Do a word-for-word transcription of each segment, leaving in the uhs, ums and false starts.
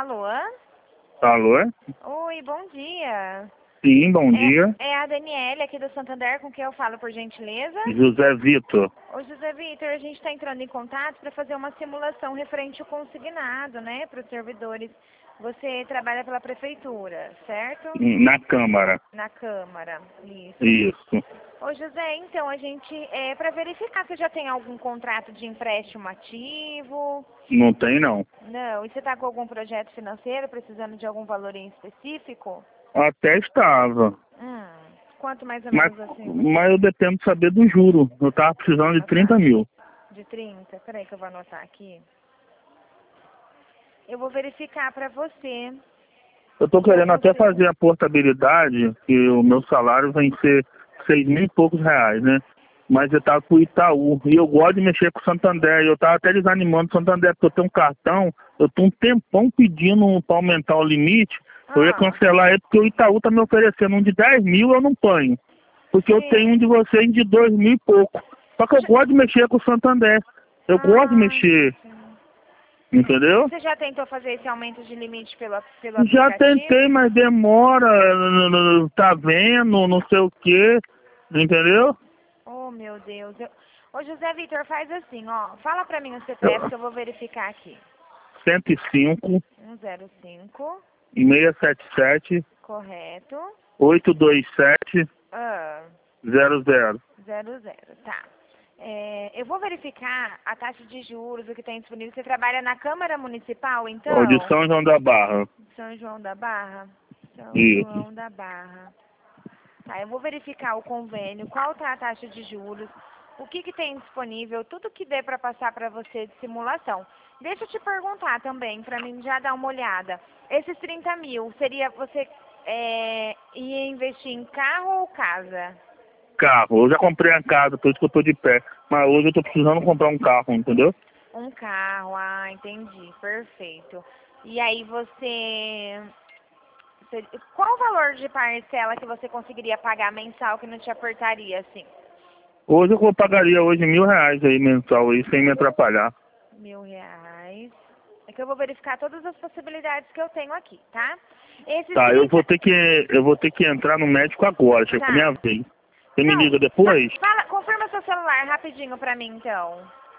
Alô? Alô? Oi, bom dia. Sim, bom dia. É, é a Daniele aqui do Santander, com quem eu falo, por gentileza. José Vitor. Ô, José Vitor, a gente está entrando em contato para fazer uma simulação referente ao consignado, né, para os servidores. Você trabalha pela prefeitura, certo? Na Câmara. Na Câmara, isso. Isso. Ô, José, então, a gente, é para verificar se já tem algum contrato de empréstimo ativo. Não tem, não. Não, e você está com algum projeto financeiro, precisando de algum valor em específico? Até estava. Hum, quanto mais ou Mas, menos assim? mas eu dependo saber do juro. Eu tava precisando de trinta mil. De trinta? Peraí que eu vou anotar aqui. Eu vou verificar para você. Eu tô querendo Pra até você. fazer a portabilidade, que o meu salário vai ser seis mil e poucos reais, né? Mas eu tava com o Itaú. E eu gosto de mexer com o Santander. E eu tava até desanimando o Santander, porque eu tenho um cartão. Eu tô um tempão pedindo para aumentar o limite. Eu ia Ah, cancelar ele, porque o Itaú tá me oferecendo um de dez mil, eu não ponho. Porque eu tenho um sim. de vocês de dois mil e pouco. Só que eu gosto de mexer com o Santander. Eu gosto de Ah, mexer, sim. entendeu? Você já tentou fazer esse aumento de limite pelo, pelo Já aplicativo? tentei, mas demora, n- n- tá vendo, não sei o quê, entendeu? Oh, meu Deus. Eu... Ô, José Vitor, faz assim, ó. Fala pra mim o C P F Eu- que eu vou verificar aqui. cento e cinco, um zero cinco, seiscentos e setenta e sete, correto. oitocentos e vinte e sete, Ah, zero zero. zero zero, tá. É, eu vou verificar a taxa de juros, o que tem disponível. Você trabalha na Câmara Municipal, Ó, de então? São João da Barra. São João da Barra? São Isso. João da Barra. Tá, eu vou verificar o convênio, qual tá a taxa de juros, o que, que tem disponível, tudo que dê para passar para você de simulação. Deixa eu te perguntar também, para mim já dar uma olhada. Esses trinta mil, seria você é, ia investir em carro ou casa? Carro. Eu já comprei a casa, por isso que eu tô de pé. Mas hoje eu tô precisando comprar um carro, entendeu? Um carro, ah, entendi, perfeito. E aí você... você- Qual o valor de parcela que você conseguiria pagar mensal que não te apertaria, assim? Hoje eu pagaria hoje mil reais aí mensal aí, sem me atrapalhar. Mil reais. É que eu vou verificar todas as possibilidades que eu tenho aqui, tá? Esses Tá, eu trinta... vou ter que eu vou ter que entrar no médico agora, chegou a Tá. minha vez. Você me Não, liga fa- depois? fala, confirma seu celular rapidinho pra mim, então.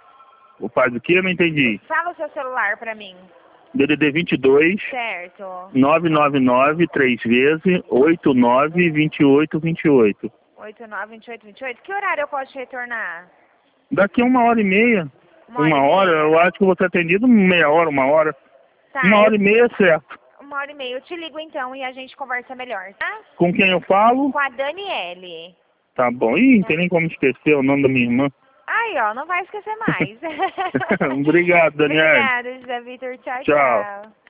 O pai do que? Eu não entendi. Fala o seu celular pra mim. D D D vinte e dois, Certo. nove nove nove, três vezes, oito nove, vinte e oito, vinte e oito. oito nove vinte e oito vinte e oito. Que horário eu posso te retornar? Daqui a uma hora e meia. Uma hora e Uma hora, meia? eu acho que eu vou ser atendido meia hora, uma hora. Uma Tá, eu... hora e meia é certo. uma hora e meia. Eu te ligo então e a gente conversa melhor, tá? Com quem eu falo? Com a Daniele. Tá bom. Ih, não Tá. tem nem como esquecer o nome da minha irmã. Aí, ó, não vai esquecer mais. Obrigado, Daniel. Obrigada, José Vitor. Tchau, Tchau. tchau.